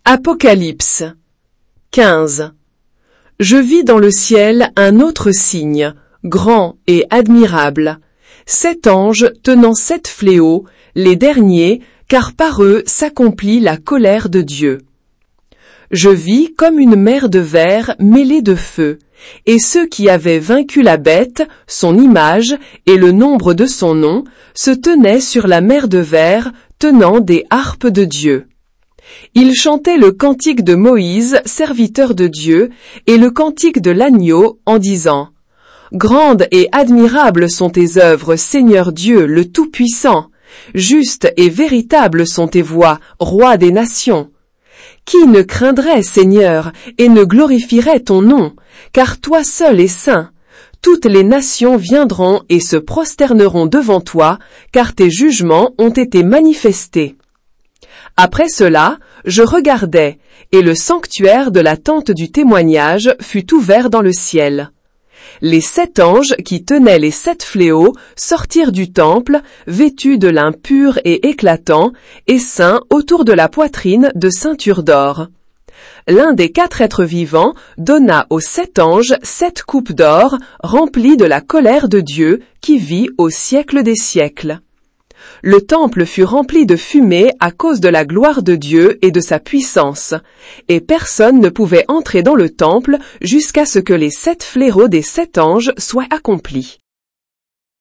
Apocalypse 15. Je vis dans le ciel un autre signe, grand et admirable. 7 anges tenant 7 fléaux, les derniers, car par eux s'accomplit la colère de Dieu. Je vis comme une mer de verre mêlée de feu, et ceux qui avaient vaincu la bête, son image et le nombre de son nom, se tenaient sur la mer de verre, tenant des harpes de Dieu. Ils chantaient le cantique de Moïse, serviteur de Dieu, et le cantique de l'agneau, en disant « Grandes et admirables sont tes œuvres, Seigneur Dieu, le Tout-Puissant. Justes et véritables sont tes voies, Roi des nations. Qui ne craindrait, Seigneur, et ne glorifierait ton nom, car toi seul es saint. Toutes les nations viendront et se prosterneront devant toi, car tes jugements ont été manifestés. » Après cela, je regardai, et le sanctuaire de la tente du témoignage fut ouvert dans le ciel. Les 7 anges qui tenaient les 7 fléaux sortirent du temple, vêtus de lin pur et éclatant, et ceints autour de la poitrine de ceintures d'or. L'un des 4 êtres vivants donna aux 7 anges 7 coupes d'or, remplies de la colère de Dieu, qui vit au siècle des siècles. Le temple fut rempli de fumée à cause de la gloire de Dieu et de sa puissance, et personne ne pouvait entrer dans le temple jusqu'à ce que les 7 fléaux des 7 anges soient accomplis.